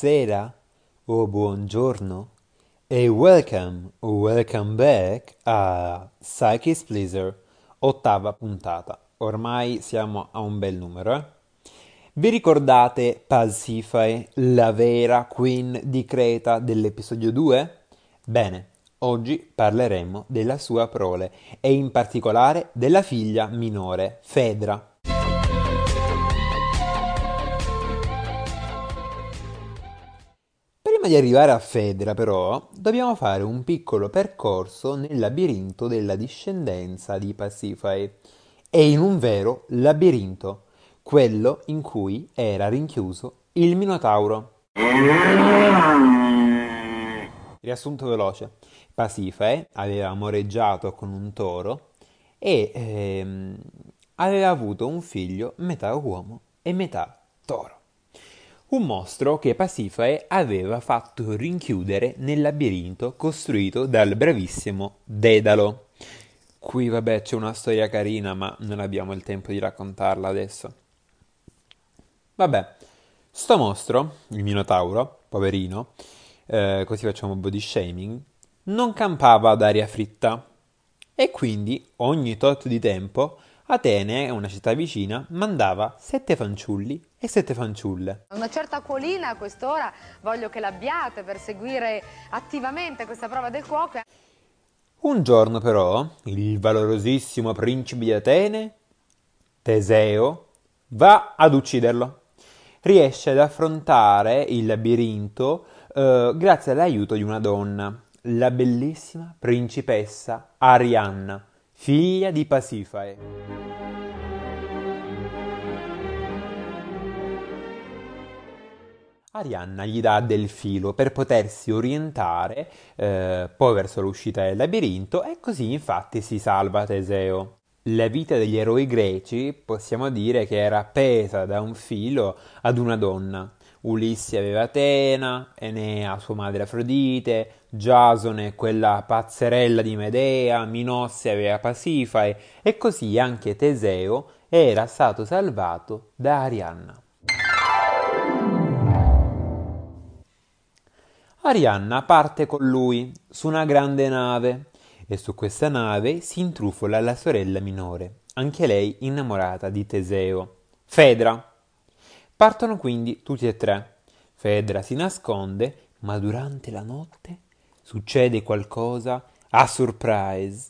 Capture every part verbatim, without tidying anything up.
buonasera o buongiorno e welcome o welcome back a Psyche's Pleaser, ottava puntata. Ormai siamo a un bel numero, eh? Vi ricordate Pasiphae, la vera queen di Creta dell'episodio due? Bene, oggi parleremo della sua prole e in particolare della figlia minore, Fedra. Prima di arrivare a Fedra, però, dobbiamo fare un piccolo percorso nel labirinto della discendenza di Pasiphae e in un vero labirinto, quello in cui era rinchiuso il Minotauro. Riassunto veloce: Pasiphae aveva amoreggiato con un toro e ehm, aveva avuto un figlio metà uomo e metà toro. Un mostro che Pasiphae aveva fatto rinchiudere nel labirinto costruito dal bravissimo Dedalo. Qui vabbè c'è una storia carina, ma non abbiamo il tempo di raccontarla adesso. Vabbè, sto mostro, il Minotauro, poverino, eh, così facciamo body shaming, non campava ad aria fritta e quindi ogni tot di tempo Atene, una città vicina, mandava sette fanciulli e sette fanciulle. Una certa Aquolina a quest'ora voglio che l'abbiate per seguire attivamente questa prova del cuoco. Un giorno però il valorosissimo principe di Atene, Teseo, va ad ucciderlo. Riesce ad affrontare il labirinto eh, grazie all'aiuto di una donna, la bellissima principessa Arianna, figlia di Pasiphae. Arianna gli dà del filo per potersi orientare eh, poi verso l'uscita del labirinto e così infatti si salva Teseo. La vita degli eroi greci possiamo dire che era appesa da un filo ad una donna. Ulisse aveva Atena, Enea sua madre Afrodite, Giasone quella pazzerella di Medea, Minosse aveva Pasiphae e così anche Teseo era stato salvato da Arianna. Arianna parte con lui su una grande nave e su questa nave si intrufola la sorella minore, anche lei innamorata di Teseo, Fedra. Partono quindi tutti e tre. Fedra si nasconde, ma durante la notte succede qualcosa a surprise.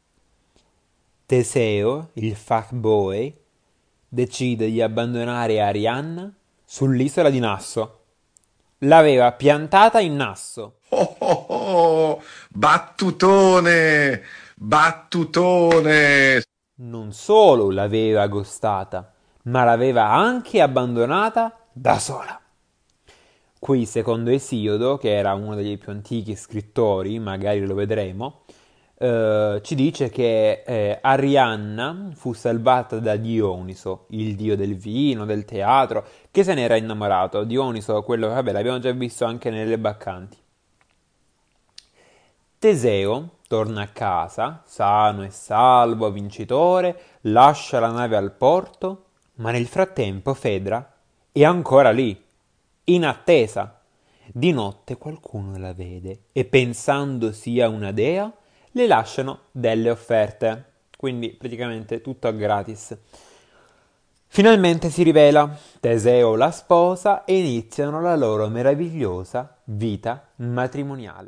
Teseo, il fuckboy, decide di abbandonare Arianna sull'isola di Nasso. L'aveva piantata in Nasso. Oh, oh, oh, battutone, battutone. Non solo l'aveva gostata, ma l'aveva anche abbandonata da sola. Qui, secondo Esiodo, che era uno dei più antichi scrittori, magari lo vedremo, eh, ci dice che eh, Arianna fu salvata da Dioniso, il dio del vino, del teatro, che se n'era innamorato. Dioniso, quello che vabbè, l'abbiamo già visto anche nelle Baccanti. Teseo torna a casa, sano e salvo, vincitore, lascia la nave al porto, ma nel frattempo Fedra è ancora lì, in attesa. Di notte qualcuno la vede e pensando sia una dea, le lasciano delle offerte. Quindi praticamente tutto a gratis. Finalmente si rivela, Teseo la sposa e iniziano la loro meravigliosa vita matrimoniale.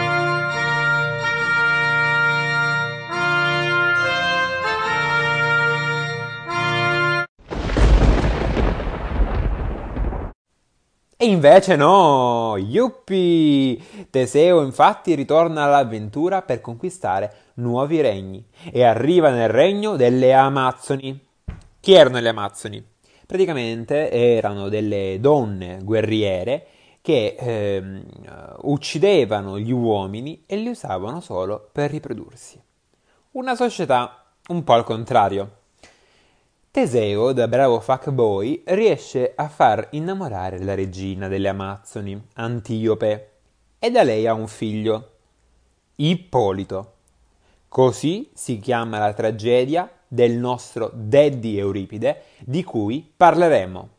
E invece no, yuppie! Teseo infatti ritorna all'avventura per conquistare nuovi regni e arriva nel regno delle Amazzoni. Chi erano le Amazzoni? Praticamente erano delle donne guerriere che ehm, uccidevano gli uomini e li usavano solo per riprodursi. Una società un po' al contrario. Teseo, da bravo fuckboy, riesce a far innamorare la regina delle Amazzoni, Antiope, e da lei ha un figlio, Ippolito. Così si chiama la tragedia del nostro Daddy Euripide, di cui parleremo.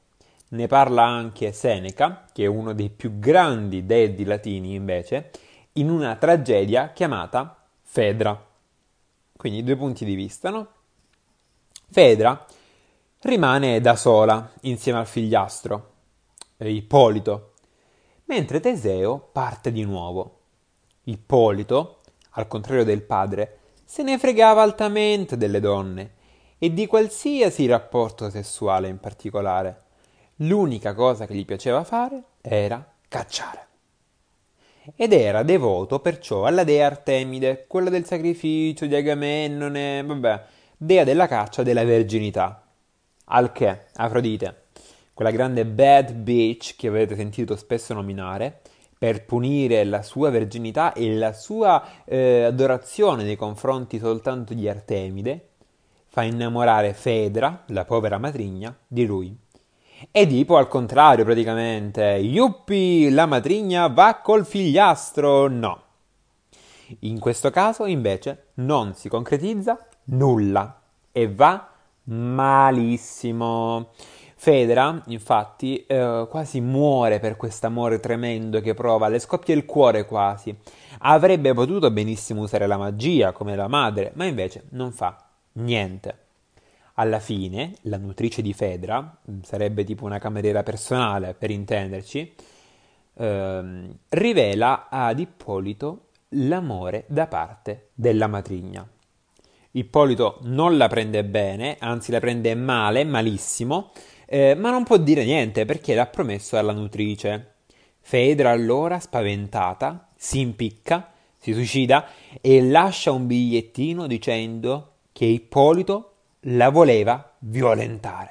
Ne parla anche Seneca, che è uno dei più grandi dei latini invece, in una tragedia chiamata Fedra. Quindi due punti di vista, no? Fedra rimane da sola insieme al figliastro, eh, Ippolito, mentre Teseo parte di nuovo. Ippolito, al contrario del padre, se ne fregava altamente delle donne e di qualsiasi rapporto sessuale in particolare. L'unica cosa che gli piaceva fare era cacciare. Ed era devoto perciò alla dea Artemide, quella del sacrificio di Agamennone, vabbè, dea della caccia e della verginità. Al che Afrodite, quella grande bad bitch che avete sentito spesso nominare, per punire la sua verginità e la sua eh, adorazione nei confronti soltanto di Artemide, fa innamorare Fedra, la povera matrigna, di lui. Edipo al contrario praticamente, yuppi, la matrigna va col figliastro, no. In questo caso invece non si concretizza nulla e va malissimo. Fedra, infatti, eh, quasi muore per quest'amore tremendo che prova, le scoppia il cuore quasi. Avrebbe potuto benissimo usare la magia come la madre, ma invece non fa niente. Alla fine, la nutrice di Fedra, sarebbe tipo una cameriera personale per intenderci, ehm, rivela ad Ippolito l'amore da parte della matrigna. Ippolito non la prende bene, anzi la prende male, malissimo, eh, ma non può dire niente perché l'ha promesso alla nutrice. Fedra allora, spaventata, si impicca, si suicida e lascia un bigliettino dicendo che Ippolito la voleva violentare.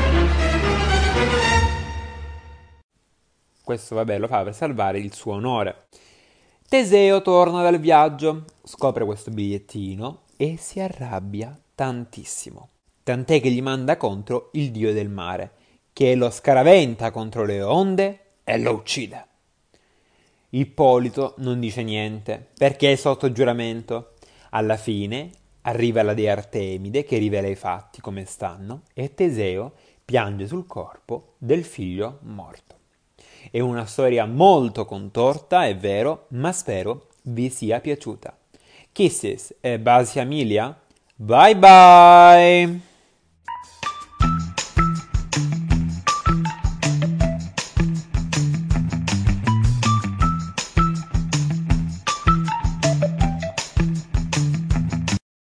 Questo, vabbè, lo fa per salvare il suo onore. Teseo torna dal viaggio, scopre questo bigliettino e si arrabbia tantissimo. Tant'è che gli manda contro il dio del mare, che lo scaraventa contro le onde e lo uccide. Ippolito non dice niente, perché è sotto giuramento. Alla fine arriva la dea Artemide che rivela i fatti come stanno e Teseo piange sul corpo del figlio morto. È una storia molto contorta, è vero, ma spero vi sia piaciuta. Kisses e Basia Emilia, bye bye!